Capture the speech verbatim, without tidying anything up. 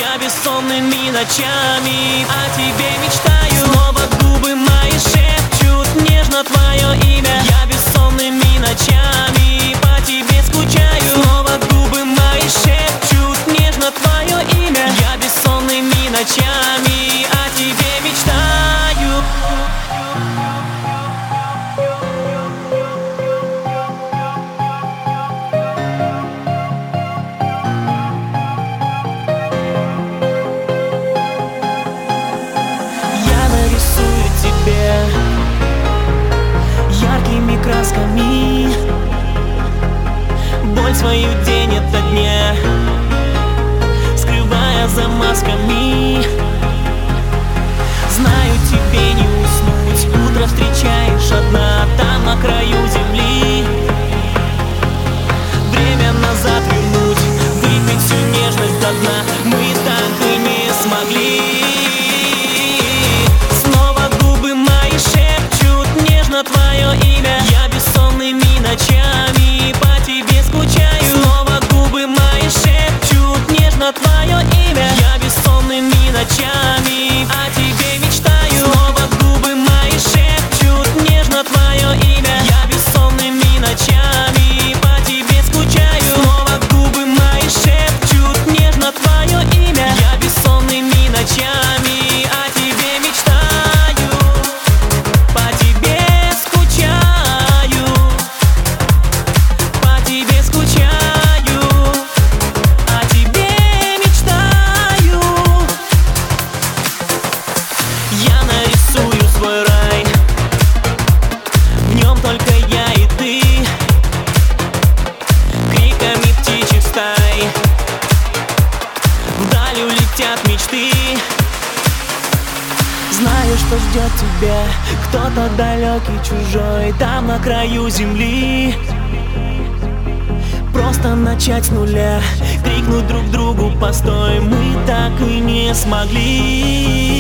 Я бессонными ночами о тебе мечтаю. Снова губы мои шепчут нежно твое имя. Я бессонными ночами по тебе скучаю. Снова губы мои шепчут нежно твое имя. Я бессонными ночами о тебе мечтаю. Яркими красками боль свою день ото дня, скрывая за масками. Знаю, тебе не уснуть, утро встречаешь одна там на краю земли. Время назад вернуть, выпить всю нежность до дна мы так и не смогли. Твое имя. Я бессонными ночами по тебе скучаю. Снова губы мои шепчут нежно твое имя. Я бессонными ночами о тебе мечтаю. Снова губы мои шепчут нежно твое имя. Я бессонными ночами по тебе скучаю. Снова губы мои шепчут нежно твое имя. Я бессонными ночами о тебе мечтаю. По тебе вдаль улетят мечты. Знаю, что ждет тебя кто-то далекий, чужой, там на краю земли. Просто начать с нуля, крикнуть друг другу постой, мы так и не смогли.